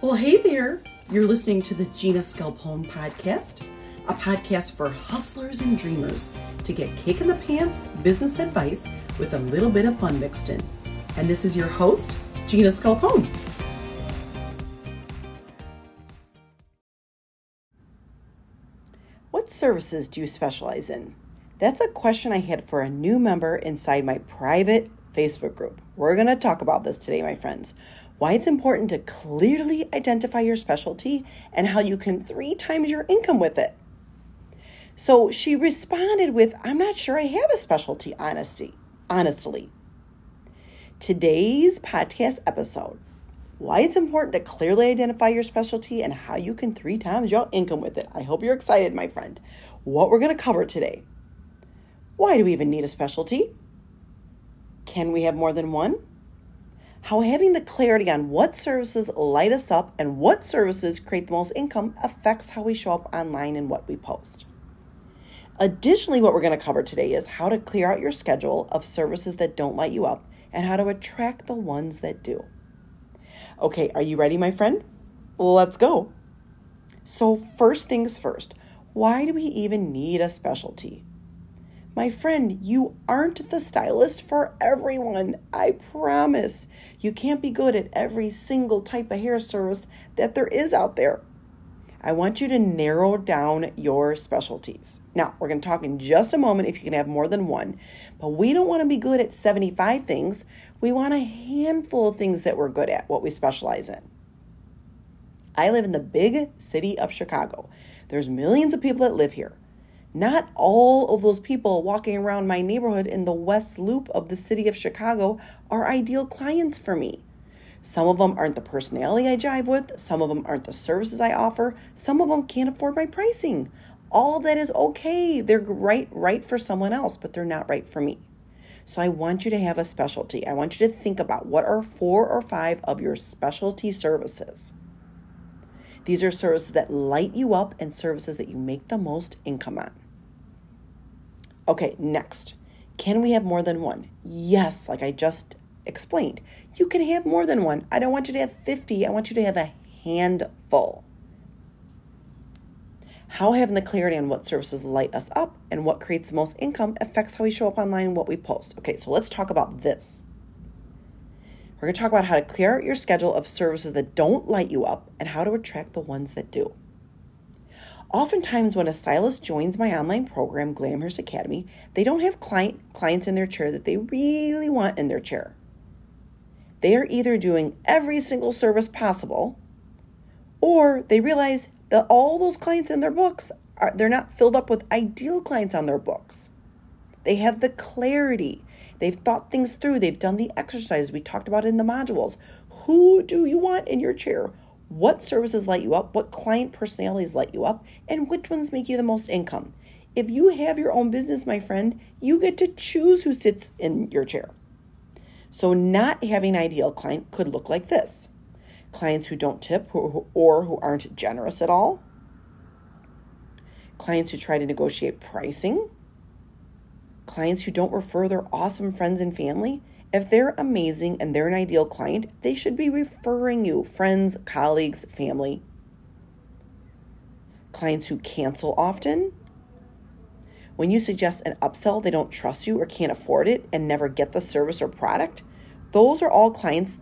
Well, hey there. You're listening to the Gina Skelpone podcast, a podcast for hustlers and dreamers to get kick in the pants business advice with a little bit of fun mixed in. And this is your host, Gina Skelpone. What services do you specialize in? That's a question I had for a new member inside my private Facebook group. We're going to talk about this today, my friends. Why it's important to clearly identify your specialty and how you can 3 times your income with it. So she responded with, I'm not sure I have a specialty, honestly. Today's podcast episode, why it's important to clearly identify your specialty and how you can 3 times your income with it. I hope you're excited, my friend. What we're going to cover today. Why do we even need a specialty? Can we have more than one? How having the clarity on what services light us up and what services create the most income affects how we show up online and what we post. Additionally, what we're going to cover today is how to clear out your schedule of services that don't light you up and how to attract the ones that do. Okay, are you ready, my friend? Let's go. So first things first, why do we even need a specialty? My friend, you aren't the stylist for everyone. I promise. You can't be good at every single type of hair service that there is out there. I want you to narrow down your specialties. Now, we're going to talk in just a moment if you can have more than one, but we don't want to be good at 75 things. We want a handful of things that we're good at, what we specialize in. I live in the big city of Chicago. There's millions of people that live here. Not all of those people walking around my neighborhood in the West Loop of the city of Chicago are ideal clients for me. Some of them aren't the personality I jive with. Some of them aren't the services I offer. Some of them can't afford my pricing. All of that is okay. They're right for someone else, but they're not right for me. So I want you to have a specialty. I want you to think about what are 4 or 5 of your specialty services. These are services that light you up and services that you make the most income on. Okay, next. Can we have more than one? Yes, like I just explained. You can have more than one. I don't want you to have 50. I want you to have a handful. How having the clarity on what services light us up and what creates the most income affects how we show up online and what we post. Okay, so let's talk about this. We're going to talk about how to clear out your schedule of services that don't light you up and how to attract the ones that do. Oftentimes when a stylist joins my online program, Glamorous Academy, they don't have clients in their chair that they really want in their chair. They are either doing every single service possible, or they realize that all those clients in their books, they're not filled up with ideal clients on their books. They have the clarity. They've thought things through. They've done the exercises we talked about in the modules. Who do you want in your chair? What services light you up? What client personalities light you up? And which ones make you the most income? If you have your own business, my friend, you get to choose who sits in your chair. So not having an ideal client could look like this. Clients who don't tip or who aren't generous at all. Clients who try to negotiate pricing. Clients who don't refer their awesome friends and family. If they're amazing and they're an ideal client, they should be referring you, friends, colleagues, family. Clients who cancel often. When you suggest an upsell, they don't trust you or can't afford it and never get the service or product. Those are all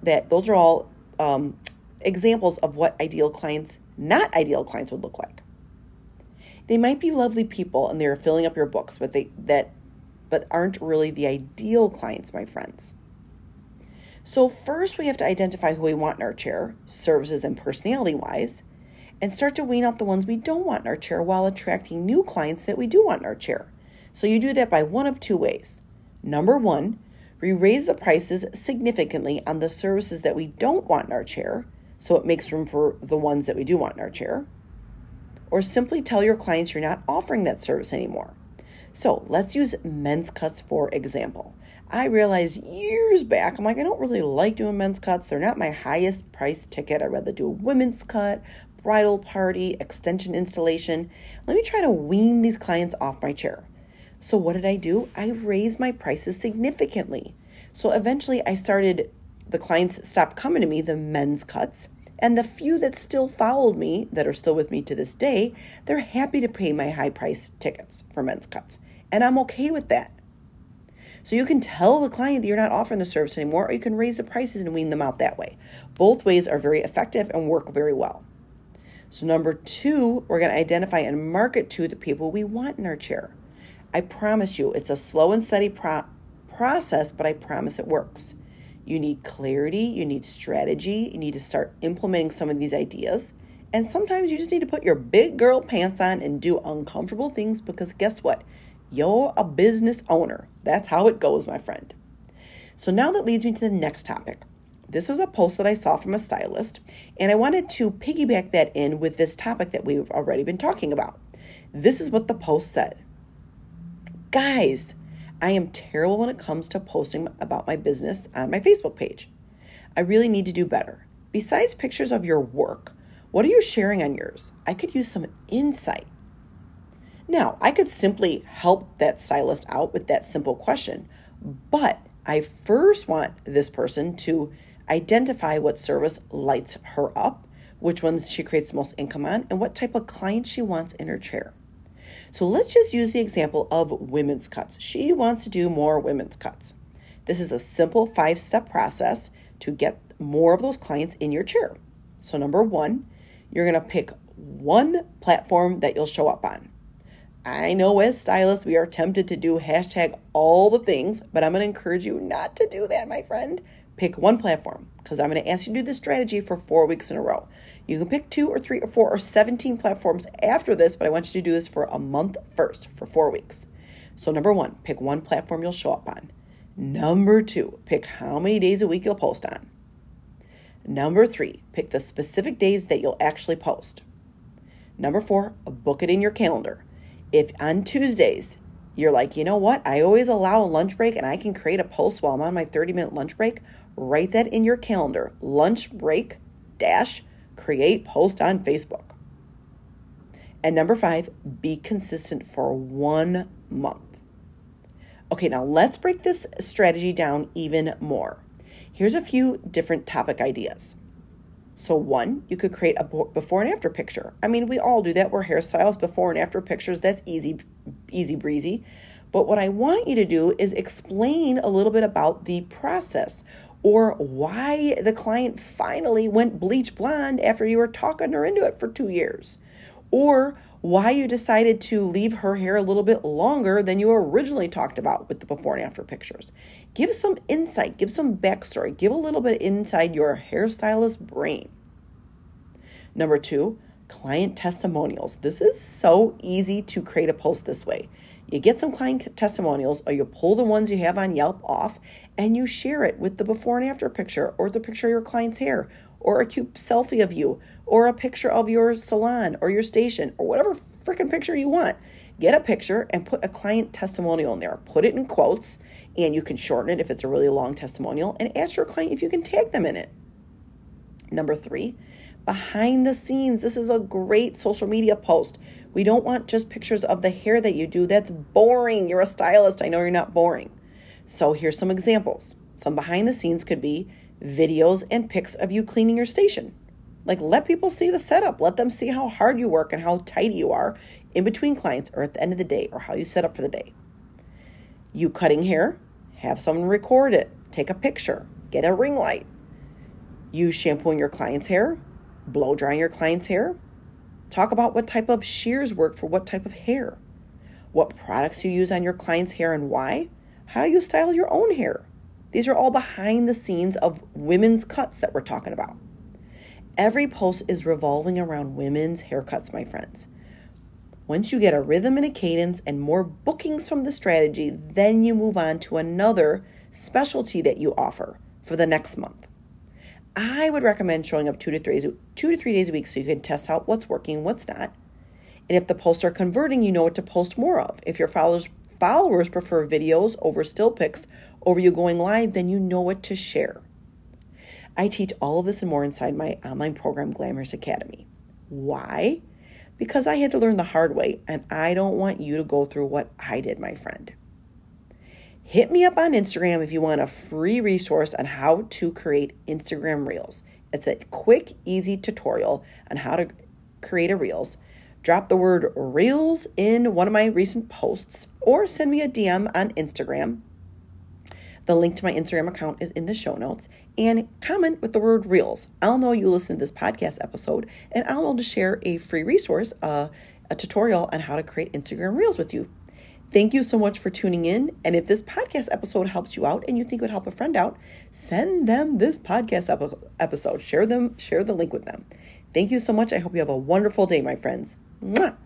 examples of what ideal clients, not ideal clients would look like. They might be lovely people and they're filling up your books, but aren't really the ideal clients, my friends. So first we have to identify who we want in our chair, services and personality-wise, and start to wean out the ones we don't want in our chair while attracting new clients that we do want in our chair. So you do that by one of 2 ways. Number 1, we raise the prices significantly on the services that we don't want in our chair, so it makes room for the ones that we do want in our chair. Or simply tell your clients you're not offering that service anymore. So let's use men's cuts for example. I realized years back, I don't really like doing men's cuts. They're not my highest price ticket. I'd rather do a women's cut, bridal party, extension installation. Let me try to wean these clients off my chair. So what did I do? I raised my prices significantly. So eventually the clients stopped coming to me, the men's cuts, And the few that still followed me, that are still with me to this day, they're happy to pay my high price tickets for men's cuts. And I'm okay with that. So you can tell the client that you're not offering the service anymore, or you can raise the prices and wean them out that way. Both ways are very effective and work very well. So number 2, we're going to identify and market to the people we want in our chair. I promise you, it's a slow and steady process, but I promise it works. You need clarity, you need strategy, you need to start implementing some of these ideas. And sometimes you just need to put your big girl pants on and do uncomfortable things, because guess what? You're a business owner. That's how it goes, my friend. So now that leads me to the next topic. This was a post that I saw from a stylist, and I wanted to piggyback that in with this topic that we've already been talking about. This is what the post said. Guys, I am terrible when it comes to posting about my business on my Facebook page. I really need to do better. Besides pictures of your work, what are you sharing on yours? I could use some insight. Now, I could simply help that stylist out with that simple question, but I first want this person to identify what service lights her up, which ones she creates the most income on, and what type of client she wants in her chair. So let's just use the example of women's cuts. She wants to do more women's cuts. This is a simple 5-step process to get more of those clients in your chair. So number 1, you're going to pick one platform that you'll show up on. I know as stylists, we are tempted to do hashtag all the things, but I'm going to encourage you not to do that, my friend. Pick one platform, because I'm going to ask you to do this strategy for 4 weeks in a row. You can pick 2 or 3 or 4 or 17 platforms after this, but I want you to do this for a month first, for 4 weeks. So number 1, pick one platform you'll show up on. Number 2, pick how many days a week you'll post on. Number 3, pick the specific days that you'll actually post. Number 4, book it in your calendar. If on Tuesdays, you're like, you know what, I always allow a lunch break and I can create a post while I'm on my 30-minute lunch break, write that in your calendar. Lunch break dash create post on Facebook. And number 5, be consistent for 1 month. Okay, now let's break this strategy down even more. Here's a few different topic ideas. So 1, you could create a before and after picture. I mean, we all do that. We're hairstylists, before and after pictures. That's easy breezy. But what I want you to do is explain a little bit about the process, or why the client finally went bleach blonde after you were talking her into it for 2 years, or why you decided to leave her hair a little bit longer than you originally talked about with the before and after pictures. Give some insight, give some backstory, give a little bit inside your hairstylist brain. Number 2, client testimonials. This is so easy to create a post this way. You get some client testimonials, or you pull the ones you have on Yelp off, and you share it with the before and after picture, or the picture of your client's hair, or a cute selfie of you, or a picture of your salon or your station, or whatever freaking picture you want. Get a picture and put a client testimonial in there. Put it in quotes, and you can shorten it if it's a really long testimonial, and ask your client if you can tag them in it. Number 3, behind the scenes. This is a great social media post. We don't want just pictures of the hair that you do. That's boring. You're a stylist. I know you're not boring. So here's some examples. Some behind the scenes could be videos and pics of you cleaning your station. Like, let people see the setup. Let them see how hard you work and how tidy you are in between clients, or at the end of the day, or how you set up for the day. You cutting hair, have someone record it, take a picture, get a ring light. You shampooing your client's hair, blow drying your client's hair. Talk about what type of shears work for what type of hair, what products you use on your client's hair and why, how you style your own hair. These are all behind the scenes of women's cuts that we're talking about. Every post is revolving around women's haircuts, my friends. Once you get a rhythm and a cadence and more bookings from the strategy, then you move on to another specialty that you offer for the next month. I would recommend showing up 2 to 3 days a week so you can test out what's working, what's not. And if the posts are converting, you know what to post more of. If your followers prefer videos over still pics over you going live, then you know what to share. I teach all of this and more inside my online program, Glamorous Academy. Why? Because I had to learn the hard way, and I don't want you to go through what I did, my friend. Hit me up on Instagram if you want a free resource on how to create Instagram Reels. It's a quick, easy tutorial on how to create a Reels. Drop the word Reels in one of my recent posts or send me a DM on Instagram. The link to my Instagram account is in the show notes. And comment with the word Reels. I'll know you listen to this podcast episode, and I'll know to share a free resource, a tutorial on how to create Instagram Reels with you. Thank you so much for tuning in. And if this podcast episode helps you out and you think it would help a friend out, send them this podcast episode. Share the link with them. Thank you so much. I hope you have a wonderful day, my friends. Mwah!